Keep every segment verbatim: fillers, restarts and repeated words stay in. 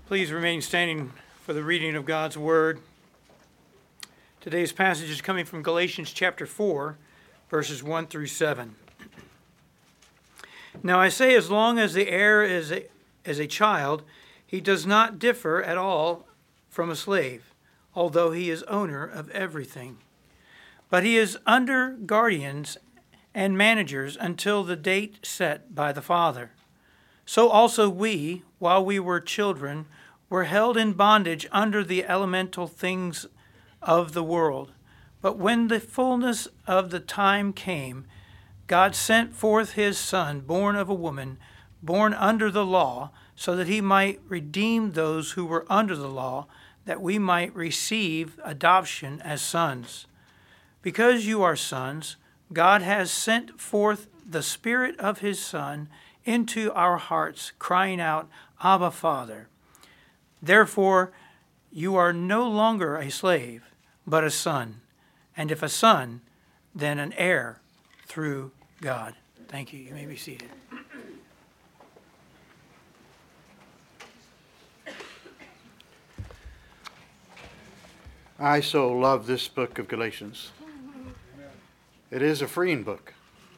Please remain standing for the reading of God's Word. Today's passage is coming from Galatians chapter four, verses one through seven. Now I say, as long as the heir is a, is a child, he does not differ at all from a slave, although he is owner of everything. But he is under guardians and managers until the date set by the Father. So also we, while we were children, were held in bondage under the elemental things of the world. But when the fullness of the time came, God sent forth his Son, born of a woman, born under the law, so that he might redeem those who were under the law, that we might receive adoption as sons. Because you are sons, God has sent forth the Spirit of his Son into our hearts, crying out, Abba, Father. Therefore, you are no longer a slave, but a son. And if a son, then an heir through God. Thank you. You may be seated. I so love this book of Galatians. It is a freeing book.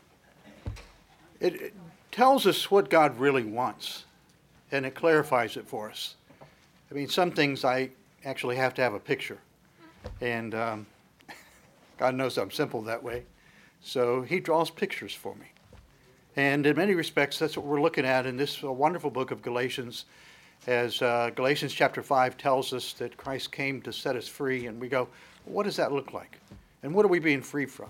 It, it tells us what God really wants, and it clarifies it for us. I mean, some things I actually have to have a picture, and um, God knows I'm simple that way, so he draws pictures for me. And in many respects, that's what we're looking at in this uh, wonderful book of Galatians, as uh, Galatians chapter five tells us that Christ came to set us free, and we go, what does that look like? And what are we being free from?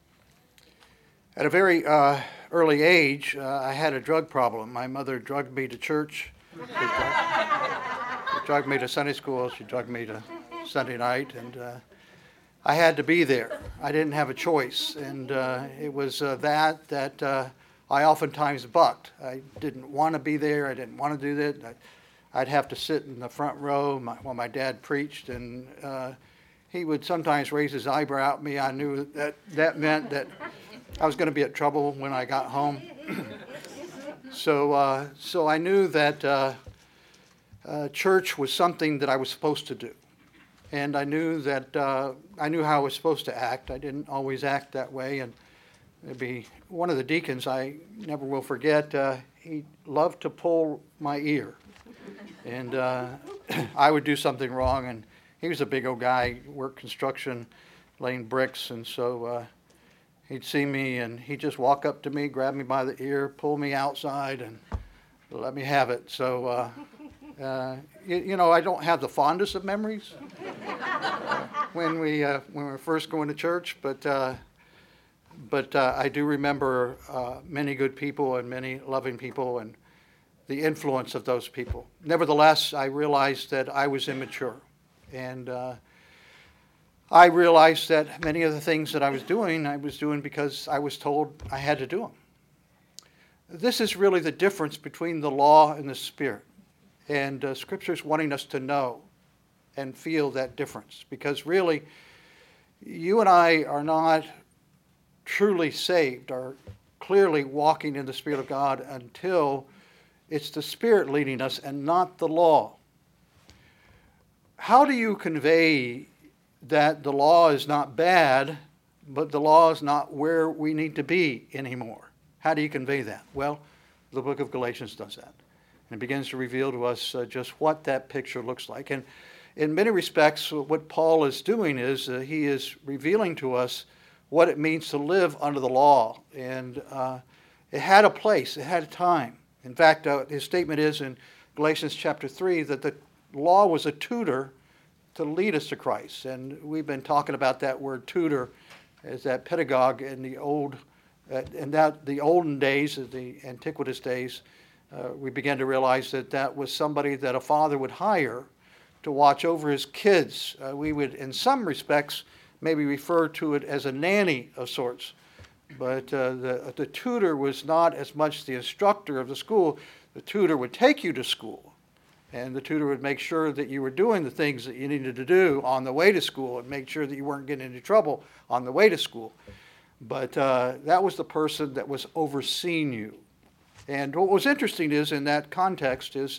At a very uh, early age, uh, I had a drug problem. My mother drugged me to church. She drugged, she drugged me to Sunday school. She drugged me to Sunday night, and uh, I had to be there. I didn't have a choice, and uh, it was uh, that that uh, I oftentimes bucked. I didn't want to be there. I didn't want to do that. I, I'd have to sit in the front row my, while my dad preached, and uh, he would sometimes raise his eyebrow at me. I knew that that meant that I was going to be in trouble when I got home. so uh, so I knew that uh, uh, church was something that I was supposed to do. And I knew that uh, I knew how I was supposed to act. I didn't always act that way. And it'd be one of the deacons I never will forget. Uh, he loved to pull my ear. And uh, I would do something wrong. And he was a big old guy, worked construction, laying bricks. And so uh, he'd see me, and he'd just walk up to me, grab me by the ear, pull me outside, and let me have it. So, uh, uh, you, you know, I don't have the fondest of memories uh, when we uh, when we were first going to church, but uh, but uh, I do remember uh, many good people and many loving people, and the influence of those people. Nevertheless, I realized that I was immature, and uh, I realized that many of the things that I was doing, I was doing because I was told I had to do them. This is really the difference between the law and the Spirit. And uh, Scripture is wanting us to know and feel that difference. Because really, you and I are not truly saved, are clearly walking in the Spirit of God until it's the Spirit leading us and not the law. How do you convey that the law is not bad, but the law is not where we need to be anymore? How do you convey that? Well, the book of Galatians does that. And it begins to reveal to us uh, just what that picture looks like. And in many respects, what Paul is doing is uh, he is revealing to us what it means to live under the law. And uh, it had a place, it had a time. In fact, uh, his statement is in Galatians chapter three that the law was a tutor to lead us to Christ. And we've been talking about that word tutor as that pedagogue in the old, uh, in that the olden days, the antiquitous days. Uh, we began to realize that that was somebody that a father would hire to watch over his kids. Uh, we would, in some respects, maybe refer to it as a nanny of sorts. But uh, the, the tutor was not as much the instructor of the school. The tutor would take you to school. And the tutor would make sure that you were doing the things that you needed to do on the way to school and make sure that you weren't getting into trouble on the way to school. But uh, that was the person that was overseeing you. And what was interesting is, in that context, is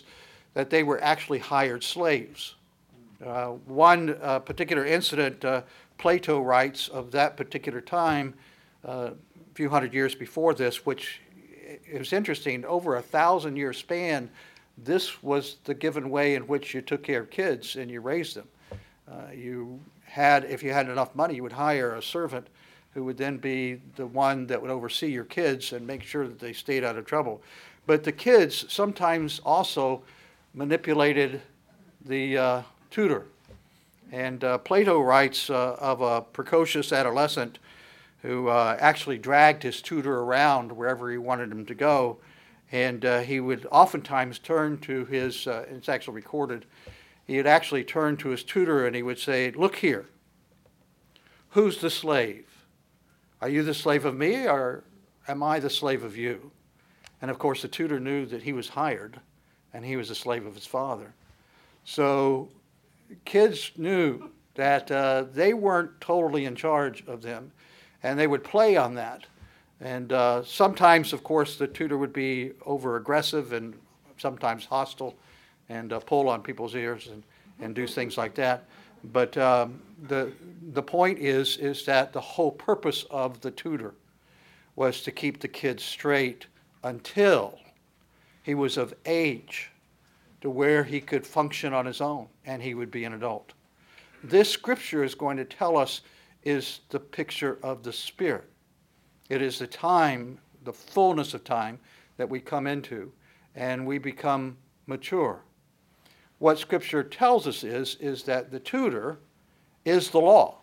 that they were actually hired slaves. Uh, one uh, particular incident, uh, Plato writes of that particular time, uh, a few hundred years before this, which it was interesting, over a thousand year span, this was the given way in which you took care of kids and you raised them. Uh, you had, if you had enough money, you would hire a servant who would then be the one that would oversee your kids and make sure that they stayed out of trouble. But the kids sometimes also manipulated the uh, tutor. And uh, Plato writes uh, of a precocious adolescent who uh, actually dragged his tutor around wherever he wanted him to go. And uh, he would oftentimes turn to his, uh, it's actually recorded, he would actually turn to his tutor and he would say, "Look here, who's the slave? Are you the slave of me, or am I the slave of you?" And of course the tutor knew that he was hired and he was a slave of his father. So kids knew that uh, they weren't totally in charge of them, and they would play on that. And uh, sometimes, of course, the tutor would be over aggressive and sometimes hostile and uh, pull on people's ears and, and do things like that. But um, the the point is is that the whole purpose of the tutor was to keep the kid straight until he was of age to where he could function on his own and he would be an adult. This scripture is going to tell us is the picture of the Spirit. It is the time, the fullness of time that we come into and we become mature. What scripture tells us is, is that the tutor is the law.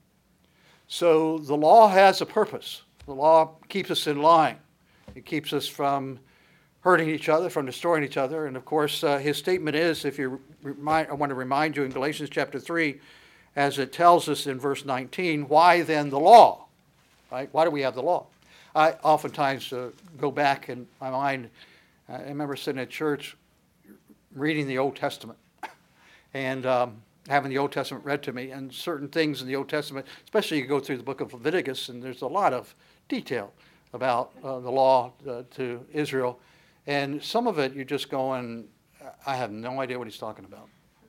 So the law has a purpose. The law keeps us in line. It keeps us from hurting each other, from destroying each other. And of course, uh, his statement is, if you remind, I want to remind you in Galatians chapter three, as it tells us in verse nineteen, why then the law? Right? Why do we have the law? I oftentimes uh, go back in my mind. I remember sitting at church reading the Old Testament and um, having the Old Testament read to me, and certain things in the Old Testament, especially you go through the book of Leviticus, and there's a lot of detail about uh, the law uh, to Israel. And some of it you're just going, I have no idea what he's talking about.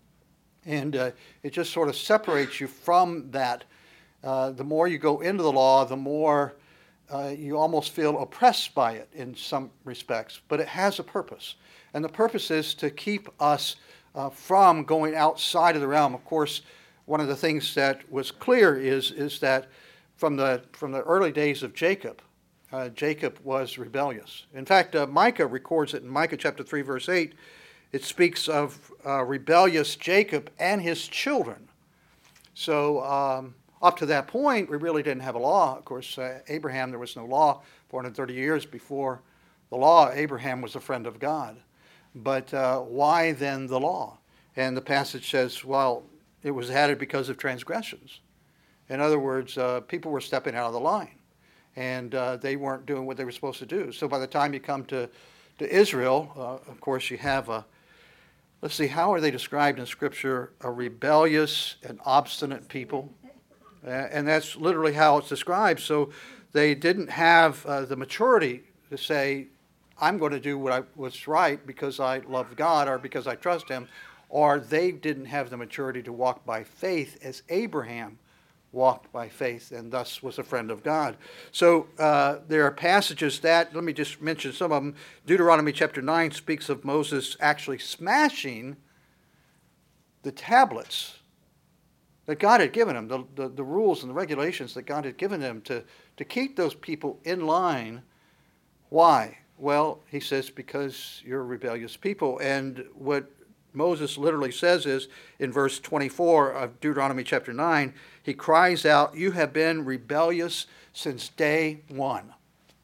And uh, it just sort of separates you from that. Uh, the more you go into the law, the more uh, you almost feel oppressed by it in some respects. But it has a purpose. And the purpose is to keep us uh, from going outside of the realm. Of course, one of the things that was clear is, is that from the, from the early days of Jacob, uh, Jacob was rebellious. In fact, uh, Micah records it in Micah chapter three, verse eight. It speaks of uh, rebellious Jacob and his children. So um, up to that point, we really didn't have a law. Of course, uh, Abraham, there was no law. four hundred thirty years before the law, Abraham was a friend of God. But uh, why then the law? And the passage says, well, it was added because of transgressions. In other words, uh, people were stepping out of the line, and uh, they weren't doing what they were supposed to do. So by the time you come to, to Israel, uh, of course, you have a, let's see, how are they described in Scripture? A rebellious and obstinate people. Uh, and that's literally how it's described. So they didn't have uh, the maturity to say, I'm going to do what I, what's right because I love God or because I trust Him. Or they didn't have the maturity to walk by faith as Abraham walked by faith and thus was a friend of God. So uh, there are passages that, let me just mention some of them. Deuteronomy chapter nine speaks of Moses actually smashing the tablets that God had given him, the, the, the rules and the regulations that God had given him to, to keep those people in line. Why? Well, he says, because you're a rebellious people. And what Moses literally says is, in verse twenty-four of Deuteronomy chapter nine, he cries out, you have been rebellious since day one.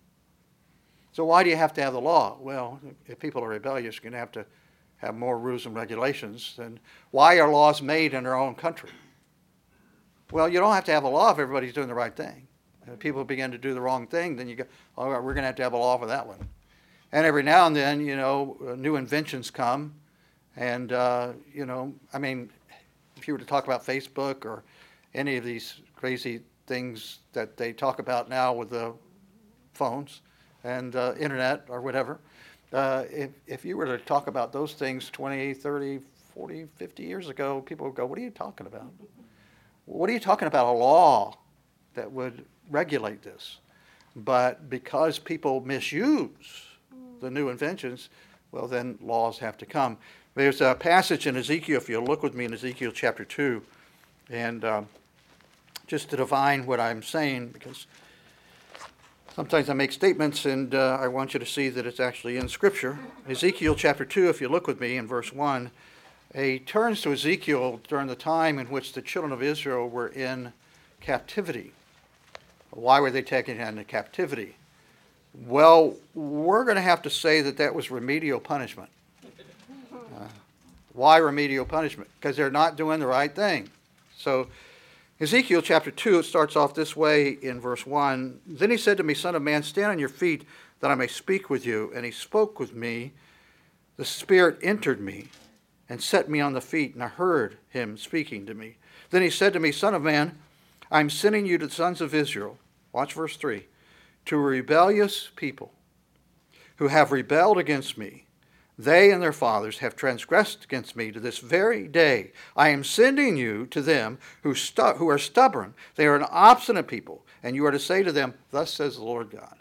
So why do you have to have the law? Well, if people are rebellious, you're going to have to have more rules and regulations. And why are laws made in our own country? Well, you don't have to have a law if everybody's doing the right thing. If people begin to do the wrong thing, then you go, oh, we're going to have to have a law for that one. And every now and then, you know, new inventions come. And, uh, you know, I mean, if you were to talk about Facebook or any of these crazy things that they talk about now with the phones and uh, internet or whatever, Uh, if, if you were to talk about those things twenty, thirty, forty, fifty years ago, people would go, what are you talking about? What are you talking about? A law that would regulate this. But because people misuse the new inventions, well, then laws have to come. There's a passage in Ezekiel, if you'll look with me in Ezekiel chapter two, and um, just to define what I'm saying, because sometimes I make statements and uh, I want you to see that it's actually in Scripture. Ezekiel chapter two, if you look with me in verse one, he turns to Ezekiel during the time in which the children of Israel were in captivity. Why were they taken into captivity? Well, we're going to have to say that that was remedial punishment. Uh, why remedial punishment? Because they're not doing the right thing. So Ezekiel chapter two, it starts off this way in verse one. Then he said to me, Son of man, stand on your feet that I may speak with you. And he spoke with me. The Spirit entered me and set me on the feet, and I heard him speaking to me. Then he said to me, Son of man, I'm sending you to the sons of Israel. Watch verse three. To a rebellious people who have rebelled against me. They and their fathers have transgressed against me to this very day. I am sending you to them who, stu- who are stubborn. They are an obstinate people. And you are to say to them, Thus says the Lord God.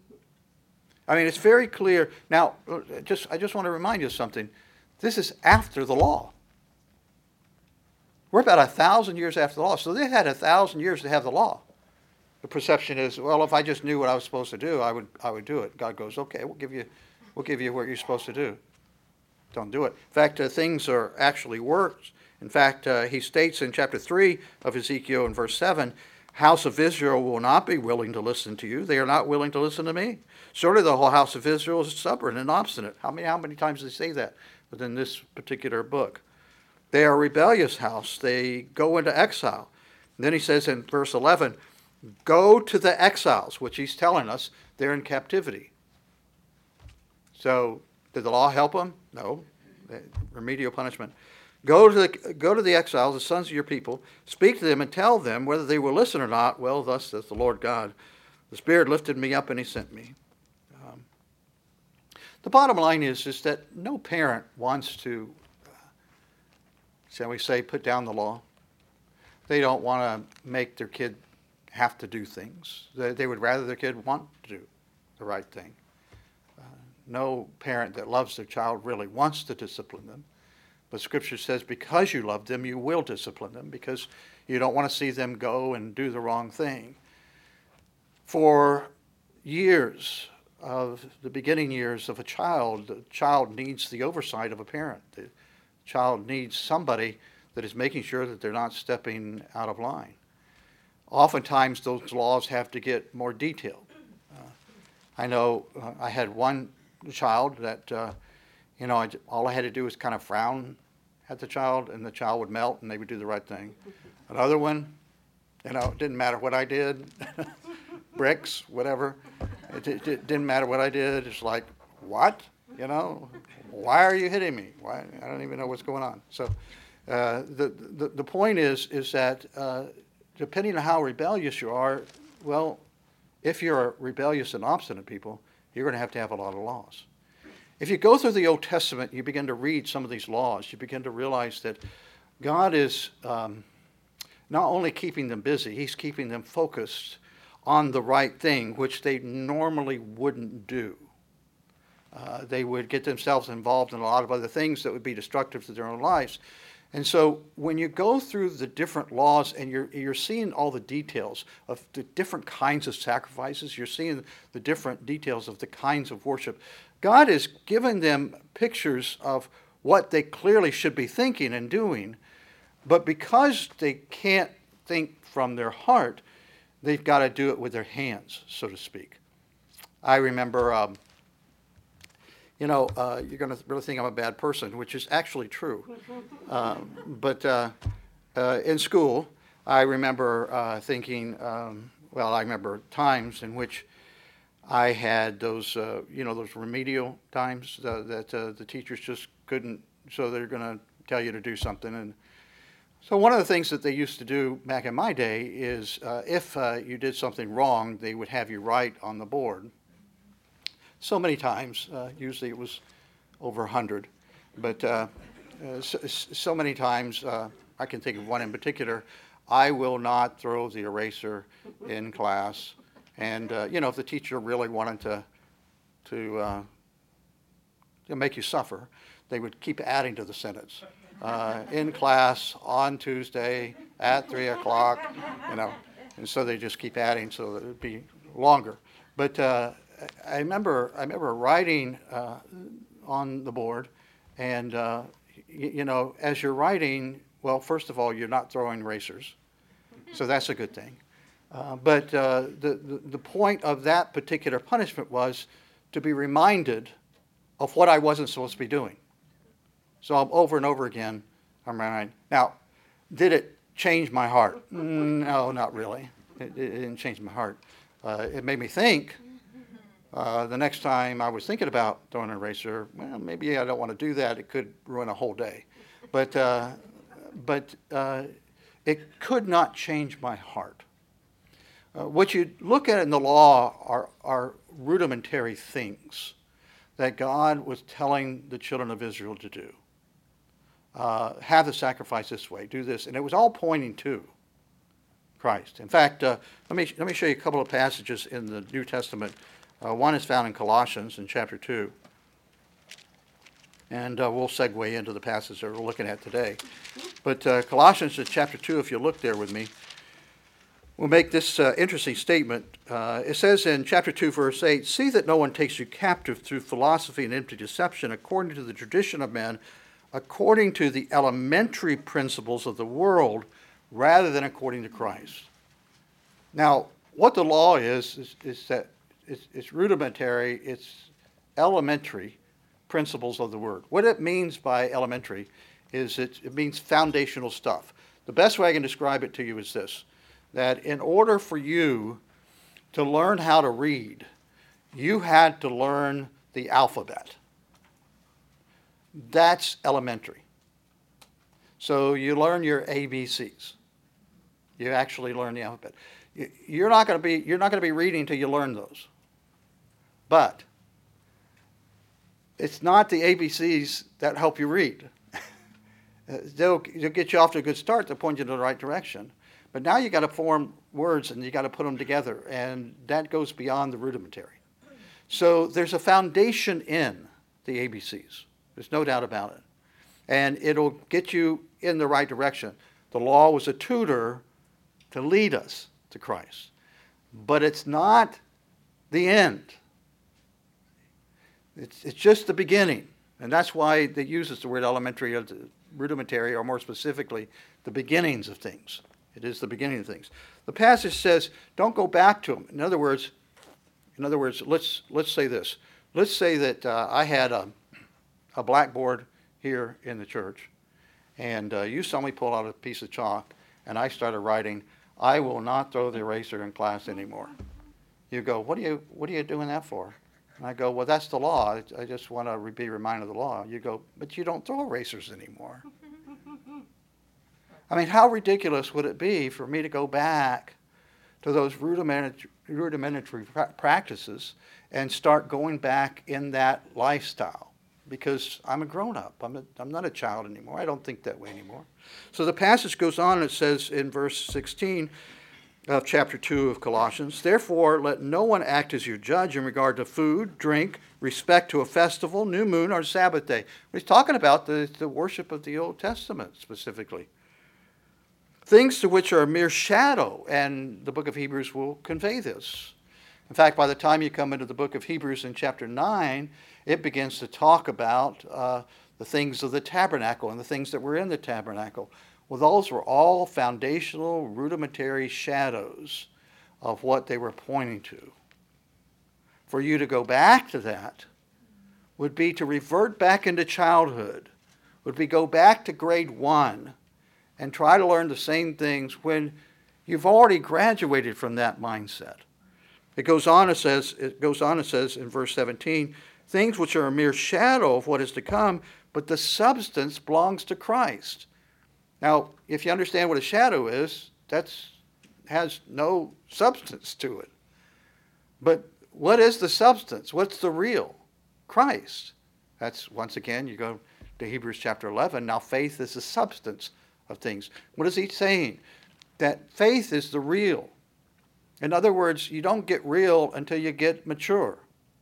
I mean, it's very clear. Now, just I just want to remind you of something. This is after the law. We're about a thousand years after the law. So they had a thousand years to have the law. The perception is, well, if I just knew what I was supposed to do, I would I would do it. God goes, okay, we'll give you we'll give you what you're supposed to do. Don't do it. In fact, uh, things are actually worse. In fact, uh, he states in chapter three of Ezekiel in verse seven, house of Israel will not be willing to listen to you. They are not willing to listen to me. Surely the whole house of Israel is stubborn and obstinate. How many how many times do they say that within this particular book? They are a rebellious house. They go into exile. And then he says in verse eleven, go to the exiles, which he's telling us they're in captivity. So did the law help them? No. Remedial punishment. Go to the go to the exiles, the sons of your people, speak to them and tell them whether they will listen or not. Well, thus says the Lord God. The Spirit lifted me up and he sent me. Um, the bottom line is, is that no parent wants to, uh, shall we say, put down the law. They don't want to make their kid have to do things. They, they would rather their kid want to do the right thing. Uh, no parent that loves their child really wants to discipline them. But Scripture says because you love them, you will discipline them because you don't want to see them go and do the wrong thing. For years of the beginning years of a child, the child needs the oversight of a parent. The child needs somebody that is making sure that they're not stepping out of line. Oftentimes those laws have to get more detailed. Uh, I know uh, I had one child that, uh, you know, I, all I had to do was kind of frown at the child and the child would melt and they would do the right thing. Another one, you know, it didn't matter what I did, bricks, whatever. It, it, it didn't matter what I did. It's like, what? You know, why are you hitting me? Why? I don't even know what's going on. So uh, the, the, the point is, is that uh, depending on how rebellious you are, well, if you're rebellious and obstinate people, you're going to have to have a lot of laws. If you go through the Old Testament, you begin to read some of these laws, you begin to realize that God is um, not only keeping them busy, he's keeping them focused on the right thing, which they normally wouldn't do. Uh, they would get themselves involved in a lot of other things that would be destructive to their own lives. And so when you go through the different laws and you're you're seeing all the details of the different kinds of sacrifices, you're seeing the different details of the kinds of worship, God is giving them pictures of what they clearly should be thinking and doing, but because they can't think from their heart, they've got to do it with their hands, so to speak. I remember, um, you know, uh, you're going to really think I'm a bad person, which is actually true. Um, but uh, uh, in school, I remember uh, thinking, um, well, I remember times in which I had those, uh, you know, those remedial times uh, that uh, the teachers just couldn't, so they're going to tell you to do something. And so one of the things that they used to do back in my day is uh, if uh, you did something wrong, they would have you write on the board so many times. Uh, usually it was over a hundred, but uh, uh, so, so many times, uh, I can think of one in particular. I will not throw the eraser in class. And, uh, you know, if the teacher really wanted to, to, uh, to make you suffer, they would keep adding to the sentence. Uh, in class on Tuesday at three o'clock, you know, and so they just keep adding so that it would be longer. But uh, I remember, I remember writing uh, on the board, and uh, y- you know, as you're writing, well, first of all, you're not throwing erasers, so that's a good thing. Uh, but uh, the, the the point of that particular punishment was to be reminded of what I wasn't supposed to be doing. So I'm over and over again, I'm reminded. Now, did it change my heart? No, not really. It, it didn't change my heart. Uh, it made me think. Uh, the next time I was thinking about throwing an eraser, well, maybe I don't want to do that. It could ruin a whole day. But uh, but uh, it could not change my heart. Uh, what you look at in the law are, are rudimentary things that God was telling the children of Israel to do. Uh, have the sacrifice this way, do this. And it was all pointing to Christ. In fact, uh, let me let me show you a couple of passages in the New Testament. Uh, one is found in Colossians in chapter two. And uh, we'll segue into the passage that we're looking at today. But uh, Colossians chapter two, if you look there with me, we'll make this uh, interesting statement. Uh, it says in chapter two, verse eight, "See that no one takes you captive through philosophy and empty deception, according to the tradition of men, according to the elementary principles of the world, rather than according to Christ." Now, what the law is, is, is that it's, it's rudimentary, it's elementary principles of the word. What it means by elementary is it, it means foundational stuff. The best way I can describe it to you is this, that in order for you to learn how to read, you had to learn the alphabet. That's elementary. So you learn your A B Cs. You actually learn the alphabet. You're not going to be you're not going to be reading until you learn those. But it's not the A B Cs that help you read. they'll, they'll get you off to a good start. They'll point you in the right direction. But now you got to form words and you got to put them together, and that goes beyond the rudimentary. So there's a foundation in the A B Cs. There's no doubt about it. And it'll get you in the right direction. The law was a tutor to lead us to Christ. But it's not the end. It's, it's just the beginning. And that's why it uses the word elementary, or rudimentary, or more specifically, the beginnings of things. It is the beginning of things. The passage says, don't go back to them. In other words, in other words, let's let's say this. Let's say that uh, I had a a blackboard here in the church, and uh, you saw me pull out a piece of chalk, and I started writing, "I will not throw the eraser in class anymore." You go, what are you what are you doing that for? And I go, well, that's the law. I just want to be reminded of the law. You go, but you don't throw erasers anymore. I mean, how ridiculous would it be for me to go back to those rudimentary, rudimentary practices and start going back in that lifestyle? Because I'm a grown-up. I'm, a, I'm not a child anymore. I don't think that way anymore. So the passage goes on and it says in verse sixteen of chapter two of Colossians, "Therefore let no one act as your judge in regard to food, drink, respect to a festival, new moon, or Sabbath day." He's talking about the, the worship of the Old Testament specifically. Things to which are a mere shadow, and the book of Hebrews will convey this. In fact, by the time you come into the book of Hebrews in chapter nine, it begins to talk about uh, the things of the tabernacle and the things that were in the tabernacle. Well, those were all foundational, rudimentary shadows of what they were pointing to. For you to go back to that would be to revert back into childhood, would be go back to grade one and try to learn the same things when you've already graduated from that mindset. It goes on and says, it goes on and says in verse seventeen, "Things which are a mere shadow of what is to come, but the substance belongs to Christ." Now, if you understand what a shadow is, that has no substance to it. But what is the substance? What's the real? Christ. That's, once again, you go to Hebrews chapter eleven. Now faith is the substance of things. What is he saying? That faith is the real. In other words, you don't get real until you get mature.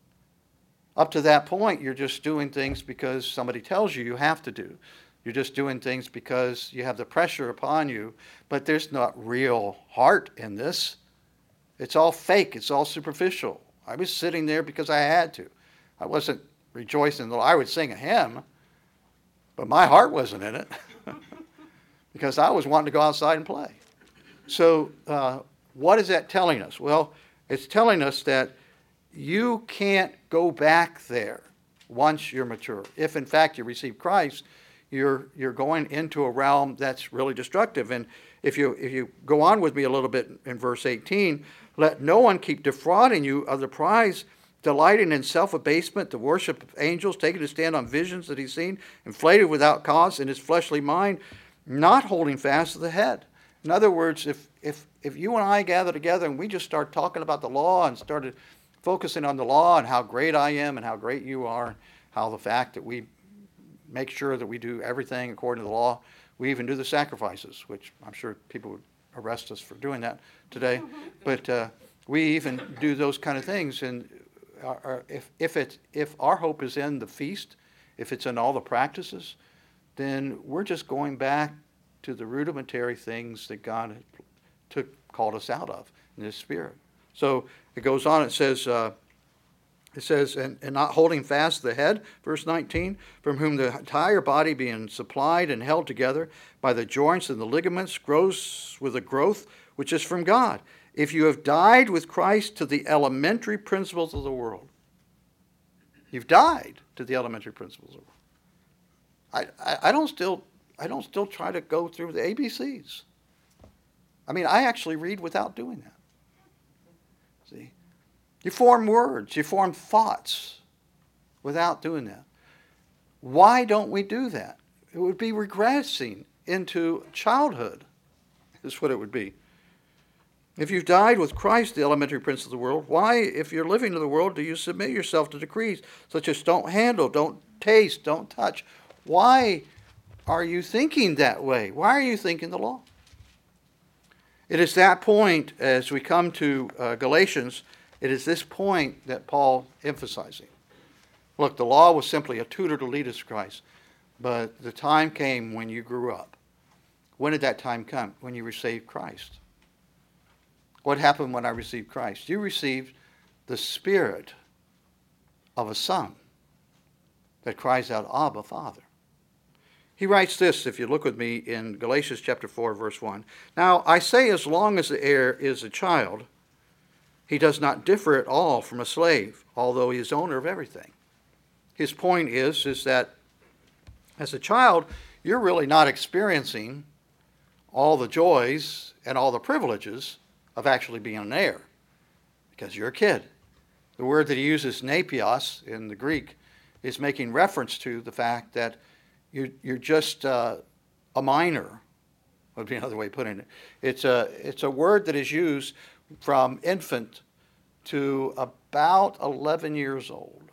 Up to that point, you're just doing things because somebody tells you you have to do. You're just doing things because you have the pressure upon you, but there's not real heart in this. It's all fake. It's all superficial. I was sitting there because I had to. I wasn't rejoicing. I would sing a hymn, but my heart wasn't in it because I was wanting to go outside and play. So uh, what is that telling us? Well, it's telling us that you can't go back there once you're mature. If, in fact, you receive Christ, you're you're going into a realm that's really destructive. And if you if you go on with me a little bit in verse eighteen, let no one keep defrauding you of the prize, delighting in self-abasement, the worship of angels, taking a stand on visions that he's seen, inflated without cause in his fleshly mind, not holding fast to the head. In other words, if if if you and I gather together and we just start talking about the law and started focusing on the law and how great I am and how great you are, how the fact that we make sure that we do everything according to the law, we even do the sacrifices, which I'm sure people would arrest us for doing that today, but uh, we even do those kind of things. And our, our, if if it if our hope is in the feast, if it's in all the practices, then we're just going back to the rudimentary things that God took called us out of in His Spirit. So it goes on. It says, uh, it says, and, and not holding fast the head, verse nineteen, from whom the entire body being supplied and held together by the joints and the ligaments grows with a growth which is from God. If you have died with Christ to the elementary principles of the world, you've died to the elementary principles of the world. I, I, I don't still I don't still try to go through the A B Cs. I mean, I actually read without doing that. See, you form words, you form thoughts without doing that. Why don't we do that? It would be regressing into childhood, is what it would be. If you've died with Christ, the elementary prince of the world, why, if you're living in the world, do you submit yourself to decrees such as don't handle, don't taste, don't touch? Why are you thinking that way? Why are you thinking the law? It is that point, as we come to uh, Galatians, it is this point that Paul emphasizing. Look, the law was simply a tutor to lead us to Christ, but the time came when you grew up. When did that time come? When you received Christ. What happened when I received Christ? You received the spirit of a son that cries out, Abba, Father. He writes this, if you look with me, in Galatians chapter four, verse one. Now, I say as long as the heir is a child, he does not differ at all from a slave, although he is owner of everything. His point is, is that as a child, you're really not experiencing all the joys and all the privileges of actually being an heir, because you're a kid. The word that he uses, nepios, in the Greek, is making reference to the fact that You're, you're just uh, a minor, would be another way of putting it. It's a, it's a word that is used from infant to about eleven years old.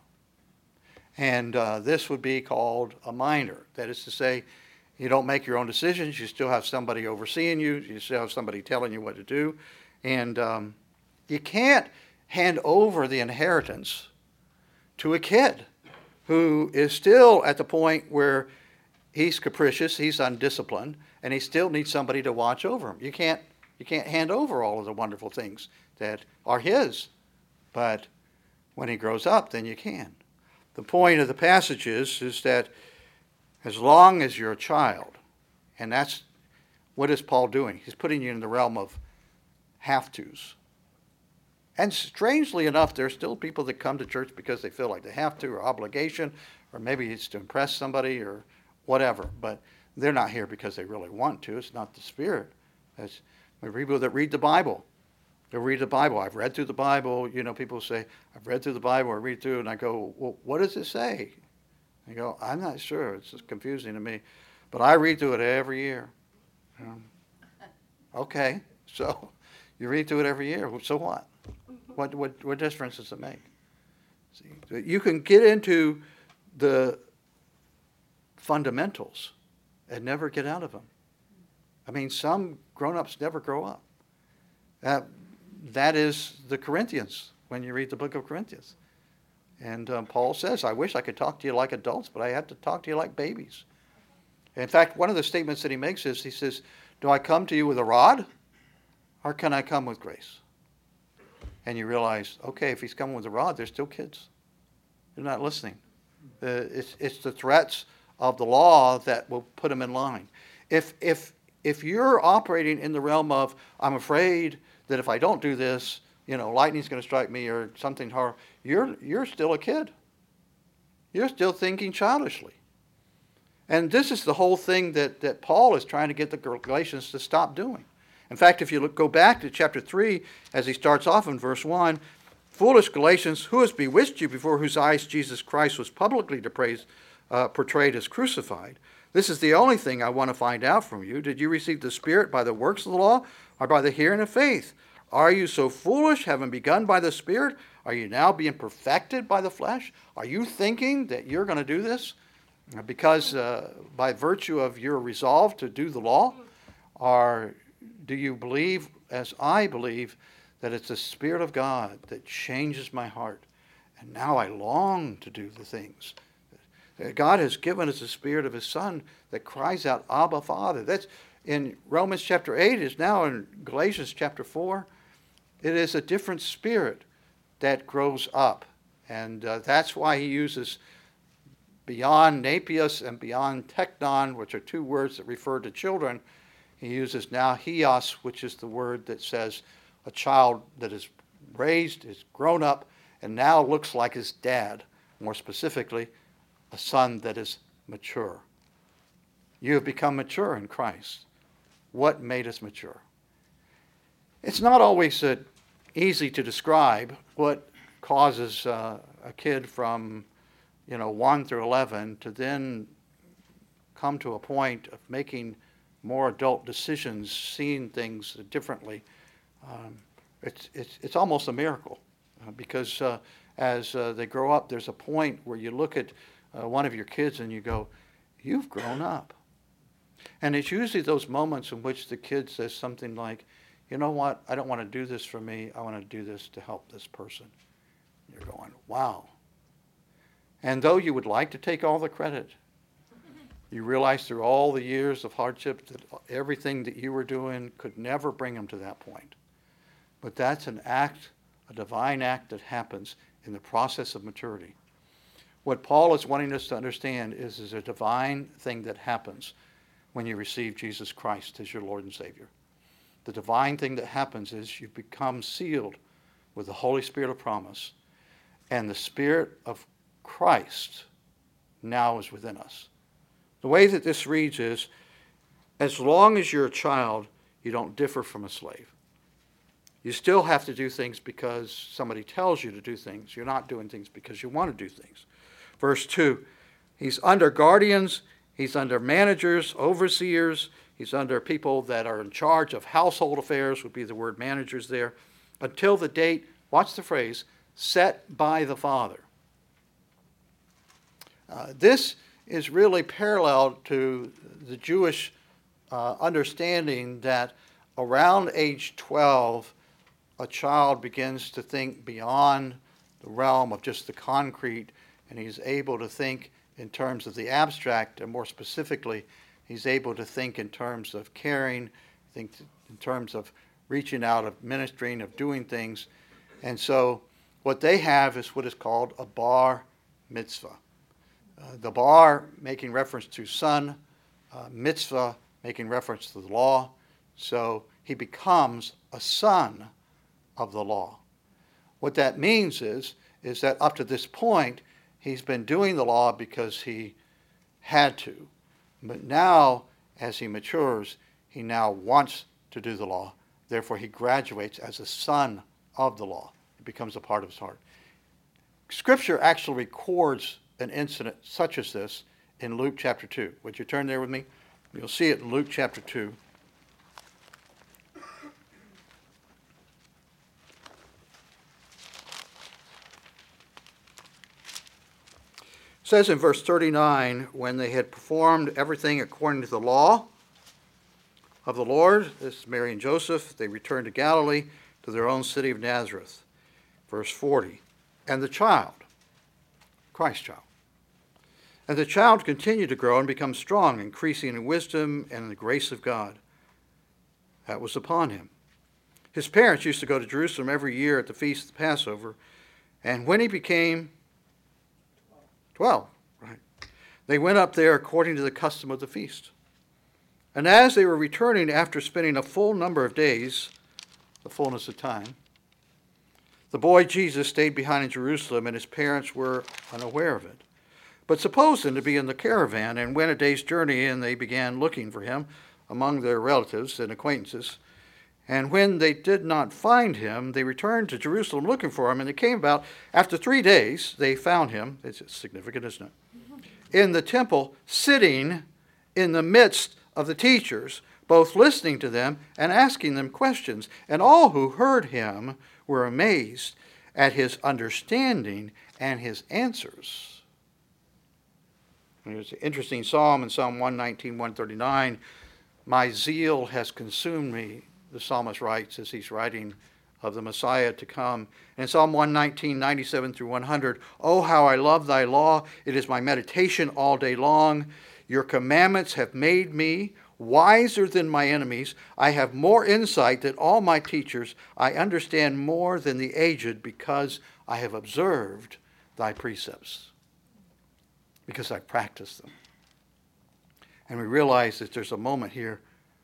And uh, this would be called a minor. That is to say, you don't make your own decisions. You still have somebody overseeing you. You still have somebody telling you what to do. And um, you can't hand over the inheritance to a kid who is still at the point where he's capricious, he's undisciplined, and he still needs somebody to watch over him. You can't, you can't hand over all of the wonderful things that are his. But when he grows up, then you can. The point of the passage is, is that as long as you're a child, and that's, what is Paul doing? He's putting you in the realm of have-tos. And strangely enough, there are still people that come to church because they feel like they have to, or obligation, or maybe it's to impress somebody, or whatever. But they're not here because they really want to. It's not the Spirit. It's people that read the Bible. They read the Bible. I've read through the Bible. You know, people say, I've read through the Bible. I read through, and I go, well, what does it say? I go, I'm not sure. It's just confusing to me. But I read through it every year. Um, okay, so you read through it every year. So what? What, what, what difference does it make? See, you can get into the fundamentals and never get out of them. I mean, some grown-ups never grow up. Uh, that is the Corinthians when you read the book of Corinthians. And um, Paul says, I wish I could talk to you like adults, but I have to talk to you like babies. In fact, one of the statements that he makes is, he says, do I come to you with a rod, or can I come with grace? And you realize, okay, if he's coming with a rod, they're still kids. They're not listening. Uh, it's, it's the threats of the law that will put them in line. If, if, if you're operating in the realm of, I'm afraid that if I don't do this, you know, lightning's going to strike me or something horrible, you're, you're still a kid. You're still thinking childishly. And this is the whole thing that, that Paul is trying to get the Galatians to stop doing. In fact, if you look, go back to chapter three, as he starts off in verse one, foolish Galatians, who has bewitched you, before whose eyes Jesus Christ was publicly depraised, uh, portrayed as crucified? This is the only thing I want to find out from you. Did you receive the Spirit by the works of the law, or by the hearing of faith? Are you so foolish, having begun by the Spirit? Are you now being perfected by the flesh? Are you thinking that you're going to do this because uh, by virtue of your resolve to do the law? Or do you believe, as I believe, that it's the Spirit of God that changes my heart, and now I long to do the things? God has given us the Spirit of His Son that cries out, Abba, Father. That's in Romans chapter eight, is now in Galatians chapter four. It is a different spirit that grows up. And uh, that's why he uses beyond napios and beyond teknon, which are two words that refer to children. He uses now hios, which is the word that says a child that is raised, is grown up, and now looks like his dad. More specifically, a son that is mature. You have become mature in Christ. What made us mature? It's not always uh, easy to describe what causes uh, a kid from, you know, one through eleven to then come to a point of making more adult decisions, seeing things differently. Um, it's, it's, it's almost a miracle uh, because uh, as uh, they grow up, there's a point where you look at uh, one of your kids and you go, you've grown up. And it's usually those moments in which the kid says something like, you know what, I don't want to do this for me. I want to do this to help this person. You're going, wow. And though you would like to take all the credit, you realize through all the years of hardship that everything that you were doing could never bring them to that point. But that's an act, a divine act that happens in the process of maturity. What Paul is wanting us to understand is, is a divine thing that happens when you receive Jesus Christ as your Lord and Savior. The divine thing that happens is you become sealed with the Holy Spirit of promise, and the Spirit of Christ now is within us. The way that this reads is, as long as you're a child, you don't differ from a slave. You still have to do things because somebody tells you to do things. You're not doing things because you want to do things. Verse two, he's under guardians, he's under managers, overseers, he's under people that are in charge of household affairs, would be the word managers there, until the date, watch the phrase, set by the Father. Uh, this is really parallel to the Jewish uh, understanding that around age twelve, a child begins to think beyond the realm of just the concrete, and he's able to think in terms of the abstract, and more specifically, he's able to think in terms of caring, think in terms of reaching out, of ministering, of doing things. And so what they have is what is called a bar mitzvah. Uh, the bar making reference to son, uh, mitzvah making reference to the law. So he becomes a son of the law. What that means is, is that up to this point, he's been doing the law because he had to. But now, as he matures, he now wants to do the law. Therefore, he graduates as a son of the law. It becomes a part of his heart. Scripture actually records an incident such as this in Luke chapter two. Would you turn there with me? You'll see it in Luke chapter two. says in verse thirty-nine, when they had performed everything according to the law of the Lord, this is Mary and Joseph, they returned to Galilee, to their own city of Nazareth. Verse forty, and the child, Christ child, and the child continued to grow and become strong, increasing in wisdom and in the grace of God that was upon him. His parents used to go to Jerusalem every year at the feast of the Passover, and when he became twelve, right, they went up there according to the custom of the feast. And as they were returning after spending a full number of days, the fullness of time, the boy Jesus stayed behind in Jerusalem, and his parents were unaware of it, but supposed him to be in the caravan, and went a day's journey, and they began looking for him among their relatives and acquaintances. And when they did not find him, they returned to Jerusalem looking for him, and it came about, after three days, they found him, it's significant, isn't it, in the temple, sitting in the midst of the teachers, both listening to them and asking them questions. And all who heard him were amazed at his understanding and his answers. There's an interesting psalm in Psalm one nineteen, one thirty-nine. My zeal has consumed me, the psalmist writes as he's writing of the Messiah to come. And in Psalm one nineteen, ninety-seven through one hundred, oh, how I love thy law. It is my meditation all day long. Your commandments have made me wiser than my enemies. I have more insight than all my teachers. I understand more than the aged because I have observed thy precepts, because I practice them. And we realize that there's a moment here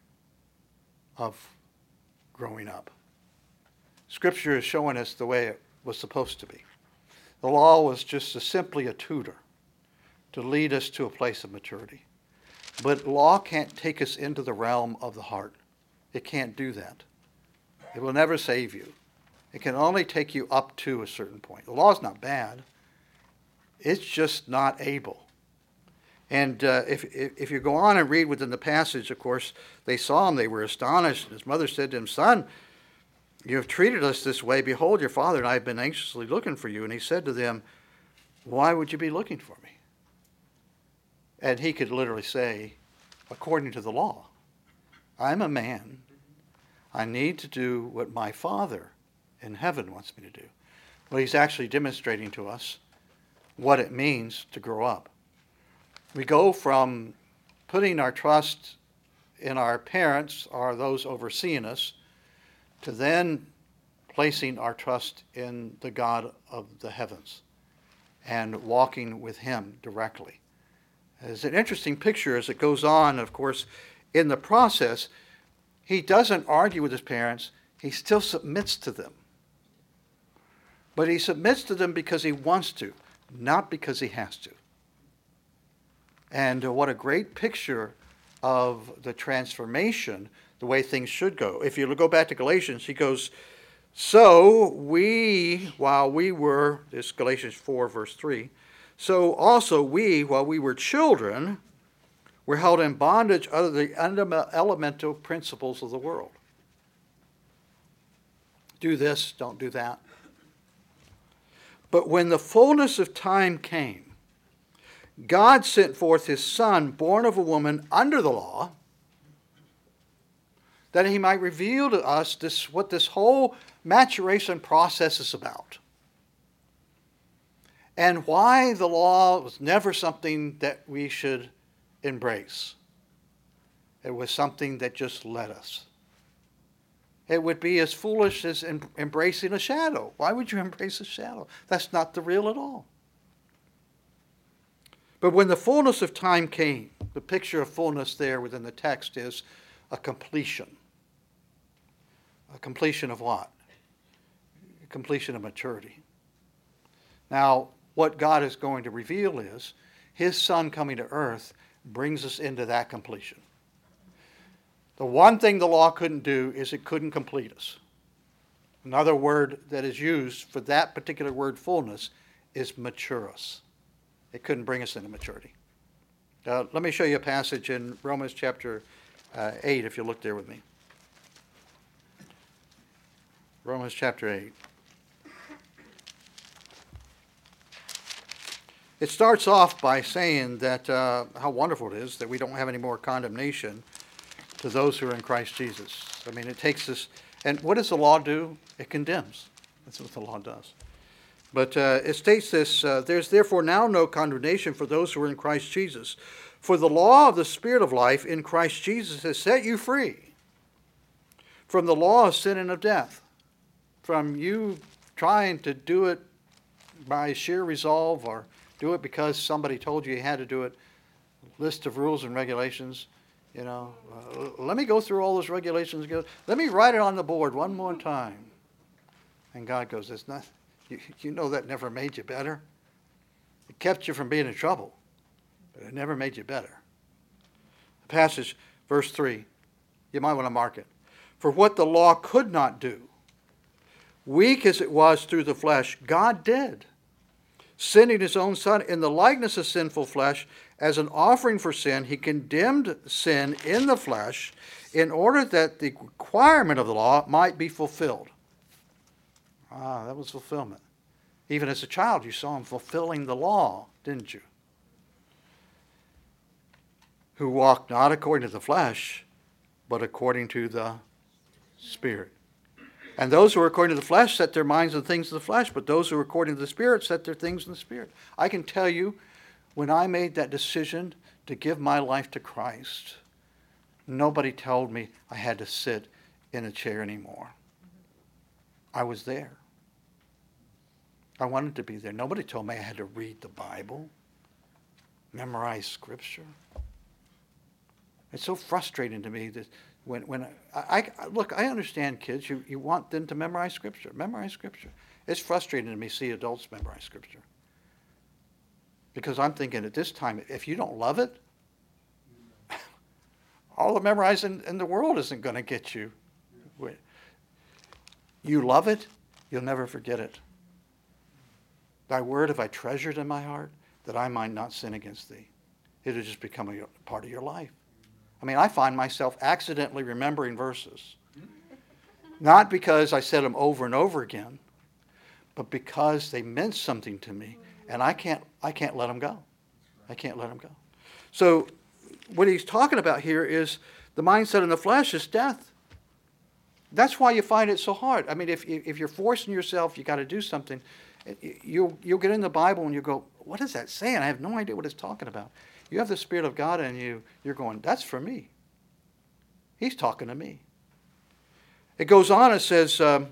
of growing up. Scripture is showing us the way it was supposed to be. The law was just a, simply a tutor to lead us to a place of maturity. But law can't take us into the realm of the heart. It can't do that. It will never save you. It can only take you up to a certain point. The law is not bad. It's just not able. And uh, if, if if you go on and read within the passage, of course, they saw him, they were astonished. His mother said to him, Son, you have treated us this way. Behold, your father and I have been anxiously looking for you. And he said to them, why would you be looking for me? And he could literally say, according to the law, I'm a man. I need to do what my Father in heaven wants me to do. Well, he's actually demonstrating to us what it means to grow up. We go from putting our trust in our parents or those overseeing us to then placing our trust in the God of the heavens and walking with him directly. It's an interesting picture as it goes on. Of course, in the process, he doesn't argue with his parents. He still submits to them. But he submits to them because he wants to, not because he has to. And uh, what a great picture of the transformation, the way things should go. If you go back to Galatians, he goes, so we, while we were, this is Galatians four, verse three, so also we, while we were children, were held in bondage under the elemental principles of the world. Do this, don't do that. But when the fullness of time came, God sent forth his Son, born of a woman under the law, that he might reveal to us this, what this whole maturation process is about. And why the law was never something that we should embrace. It was something that just led us. It would be as foolish as em- embracing a shadow. Why would you embrace a shadow? That's not the real at all. But when the fullness of time came, the picture of fullness there within the text is a completion. A completion of what? A completion of maturity. Now, what God is going to reveal is his Son coming to earth brings us into that completion. The one thing the law couldn't do is it couldn't complete us. Another word that is used for that particular word, fullness, is mature us. It couldn't bring us into maturity. Uh, let me show you a passage in Romans chapter uh, eight, if you look there with me. Romans chapter eight. it starts off by saying that uh, how wonderful it is that we don't have any more condemnation to those who are in Christ Jesus. I mean, it takes us, and what does the law do? It condemns. That's what the law does. But uh, it states this, uh, there's therefore now no condemnation for those who are in Christ Jesus. For the law of the Spirit of life in Christ Jesus has set you free from the law of sin and of death. From you trying to do it by sheer resolve or do it because somebody told you you had to do it. List of rules and regulations. You know, uh, let me go through all those regulations again. Let me write it on the board one more time. And God goes, "It's not. You, you know that never made you better. It kept you from being in trouble, but it never made you better." The passage, verse three, you might want to mark it. For what the law could not do, weak as it was through the flesh, God did, sending his own Son in the likeness of sinful flesh as an offering for sin. He condemned sin in the flesh in order that the requirement of the law might be fulfilled. Ah, that was fulfillment. Even as a child, you saw him fulfilling the law, didn't you? Who walked not according to the flesh, but according to the Spirit. And those who are according to the flesh set their minds on things of the flesh, but those who are according to the Spirit set their things in the Spirit. I can tell you, when I made that decision to give my life to Christ, nobody told me I had to sit in a chair anymore. I was there. I wanted to be there. Nobody told me I had to read the Bible, memorize Scripture. It's so frustrating to me that when when I, I look, I understand kids. You you want them to memorize Scripture, memorize Scripture. It's frustrating to me to see adults memorize Scripture because I'm thinking at this time, if you don't love it, all the memorizing in the world isn't going to get you. You love it, you'll never forget it. Thy word have I treasured in my heart, that I might not sin against thee. It will just become a part of your life. I mean, I find myself accidentally remembering verses. Not because I said them over and over again, but because they meant something to me, and I can't, I can't let them go. I can't let them go. So what he's talking about here is the mindset in the flesh is death. That's why you find it so hard. I mean, if if you're forcing yourself, you got to do something. You'll you'll get in the Bible and you go, what is that saying? I have no idea what it's talking about. You have the Spirit of God in you. You're going, that's for me. He's talking to me. It goes on. It says, um,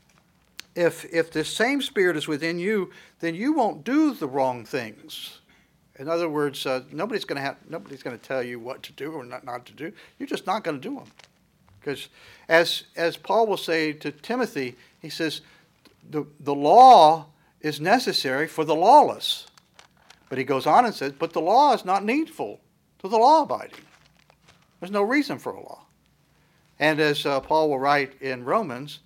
if if the same Spirit is within you, then you won't do the wrong things. In other words, uh, nobody's going to have nobody's going to tell you what to do or not not to do. You're just not going to do them. Because as as Paul will say to Timothy, he says, the, the law is necessary for the lawless. But he goes on and says, but the law is not needful to the law-abiding. There's no reason for a law. And as uh, Paul will write in Romans,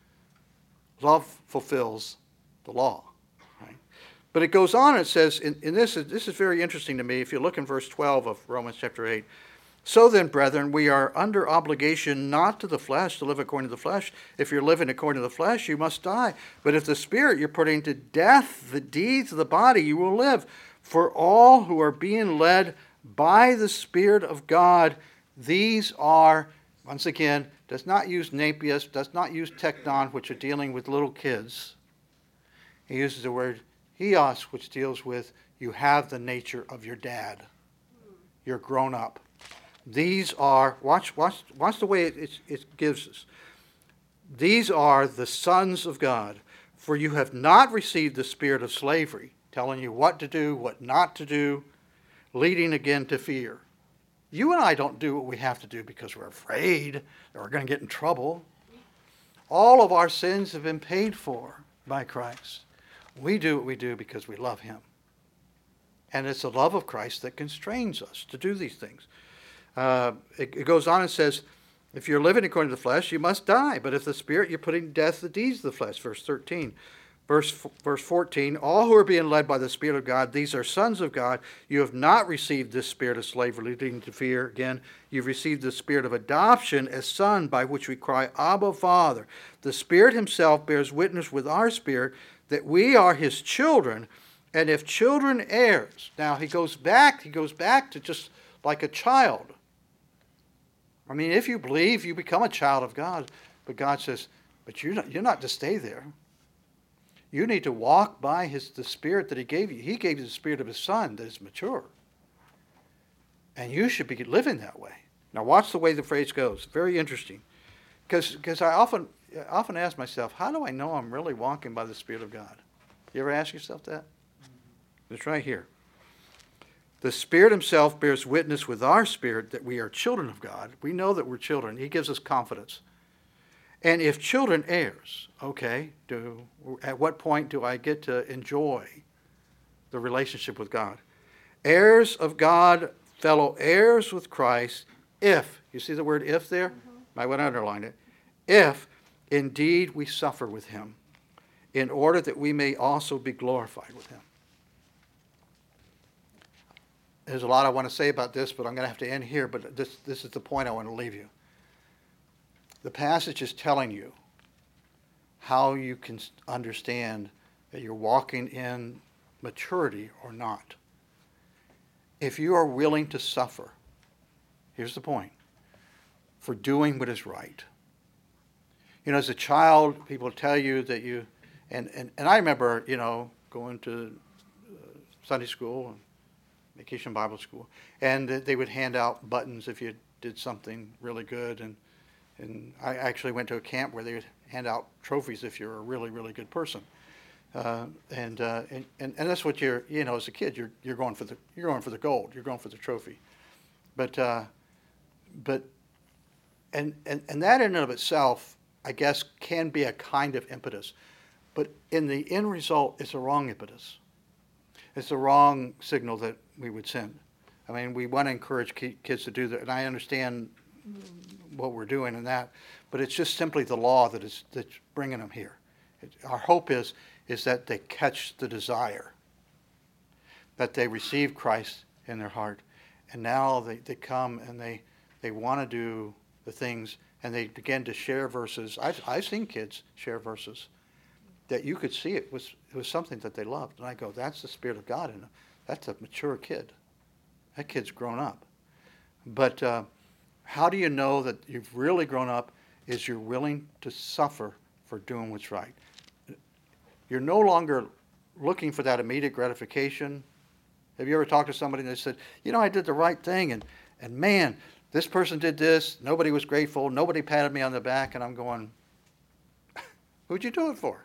love fulfills the law. Right? But it goes on and says, in, in this, this is very interesting to me, if you look in verse twelve of Romans chapter eight, so then, brethren, we are under obligation not to the flesh to live according to the flesh. If you're living according to the flesh, you must die. But if the Spirit you're putting to death the deeds of the body, you will live. For all who are being led by the Spirit of God, these are, once again, does not use nepios, does not use teknon, which are dealing with little kids. He uses the word hios, which deals with you have the nature of your dad. You're grown up. These are, watch, watch, watch the way it, it, it gives us. These are the sons of God. For you have not received the spirit of slavery, telling you what to do, what not to do, leading again to fear. You and I don't do what we have to do because we're afraid that we're going to get in trouble. All of our sins have been paid for by Christ. We do what we do because we love him. And it's the love of Christ that constrains us to do these things. Uh, it, it goes on and says, if you're living according to the flesh, you must die. But if the Spirit, you're putting to death the deeds of the flesh. Verse thirteen. Verse, verse fourteen, all who are being led by the Spirit of God, these are sons of God. You have not received this spirit of slavery leading to fear. Again, you've received the spirit of adoption as son, by which we cry, Abba, Father. The Spirit himself bears witness with our spirit that we are his children, And if children heirs, now he goes back, he goes back to just like a child. I mean, if you believe, you become a child of God. But God says, but you're not, you're not to stay there. You need to walk by his, the Spirit that he gave you. He gave you the Spirit of his Son that is mature. And you should be living that way. Now watch the way the phrase goes. Very interesting. Because I often, I often ask myself, how do I know I'm really walking by the Spirit of God? You ever ask yourself that? It's right here. The Spirit himself bears witness with our spirit that we are children of God. We know that we're children. He gives us confidence. And if children heirs, okay, do, at what point do I get to enjoy the relationship with God? Heirs of God, fellow heirs with Christ, if, you see the word if there? Mm-hmm. I would underline it. If indeed we suffer with him, in order that we may also be glorified with him. There's a lot I want to say about this, but I'm going to have to end here. But this, this is the point I want to leave you. The passage is telling you how you can understand that you're walking in maturity or not. If you are willing to suffer, here's the point, for doing what is right. You know, as a child, people tell you that you, and, and, and I remember, you know, going to uh, Sunday school and Vacation Bible School, and they would hand out buttons if you did something really good. And and I actually went to a camp where they would hand out trophies if you're a really, really good person. Uh, and, uh, and and and that's what you're, you know, as a kid, you're you're going for the you're going for the gold, you're going for the trophy. But uh, but and and and that in and of itself, I guess, can be a kind of impetus. But in the end result, it's a wrong impetus. It's the wrong signal that we would send. I mean, we want to encourage kids to do that, and I understand what we're doing in that, but it's just simply the law that is that's bringing them here. It, our hope is is that they catch the desire, that they receive Christ in their heart, and now they, they come and they they want to do the things, and they begin to share verses. I've, I've seen kids share verses that you could see it was it was something that they loved. And I go, that's the Spirit of God in them. That's a mature kid. That kid's grown up. But uh, how do you know that you've really grown up is you're willing to suffer for doing what's right. You're no longer looking for that immediate gratification. Have you ever talked to somebody and they said, you know, I did the right thing, and, and man, this person did this, nobody was grateful, nobody patted me on the back, and I'm going, who'd you do it for?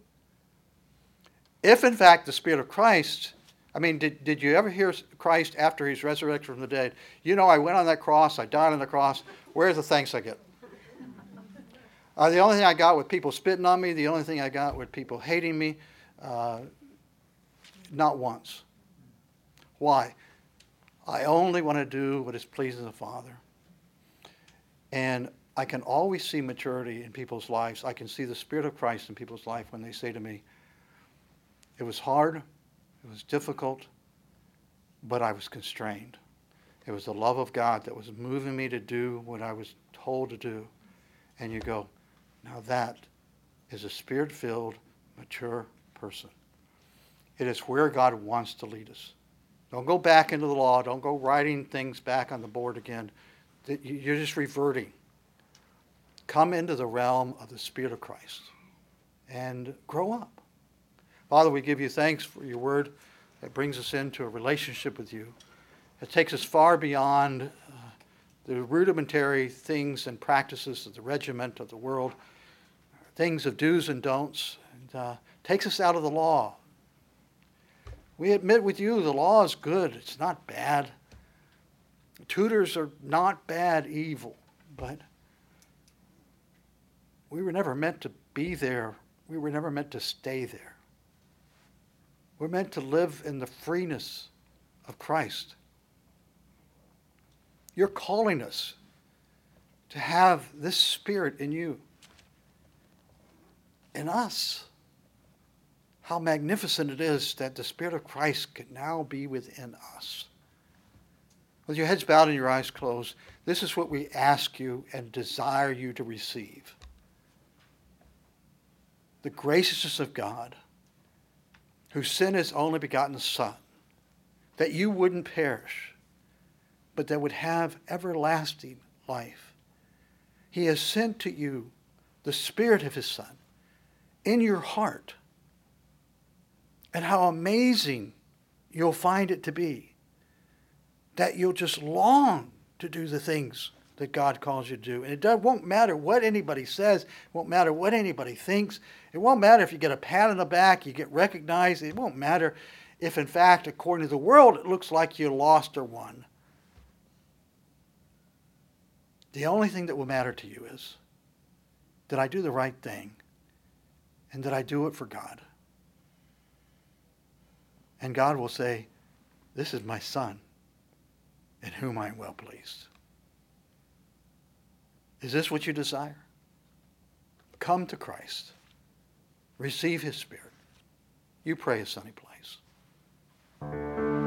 If, in fact, the Spirit of Christ, I mean, did, did you ever hear Christ after he's resurrected from the dead? You know, I went on that cross, I died on the cross, where's the thanks I get? Uh, the only thing I got with people spitting on me, the only thing I got with people hating me, uh, not once. Why? I only want to do what is pleasing the Father. And I can always see maturity in people's lives. I can see the Spirit of Christ in people's life when they say to me, it was hard, it was difficult, but I was constrained. It was the love of God that was moving me to do what I was told to do. And you go, now that is a Spirit-filled, mature person. It is where God wants to lead us. Don't go back into the law. Don't go writing things back on the board again. You're just reverting. Come into the realm of the Spirit of Christ and grow up. Father, we give you thanks for your word that brings us into a relationship with you. It takes us far beyond uh, the rudimentary things and practices of the regiment of the world, things of do's and don'ts, and uh, takes us out of the law. We admit with you the law is good. It's not bad. Tutors are not bad evil, but we were never meant to be there. We were never meant to stay there. We're meant to live in the freeness of Christ. You're calling us to have this Spirit in you, in us. How magnificent it is that the Spirit of Christ can now be within us. With your heads bowed and your eyes closed, this is what we ask you and desire you to receive. The graciousness of God who sent his only begotten Son, that you wouldn't perish, but that would have everlasting life. He has sent to you the Spirit of his Son in your heart. And how amazing you'll find it to be that you'll just long to do the things that God calls you to do. And it does, won't matter what anybody says. It won't matter what anybody thinks. It won't matter if you get a pat on the back, you get recognized. It won't matter if, in fact, according to the world, it looks like you lost or won. The only thing that will matter to you is, did I do the right thing? And did I do it for God? And God will say, this is my Son, in whom I am well pleased. Is this what you desire? Come to Christ. Receive his Spirit. You pray a sunny place.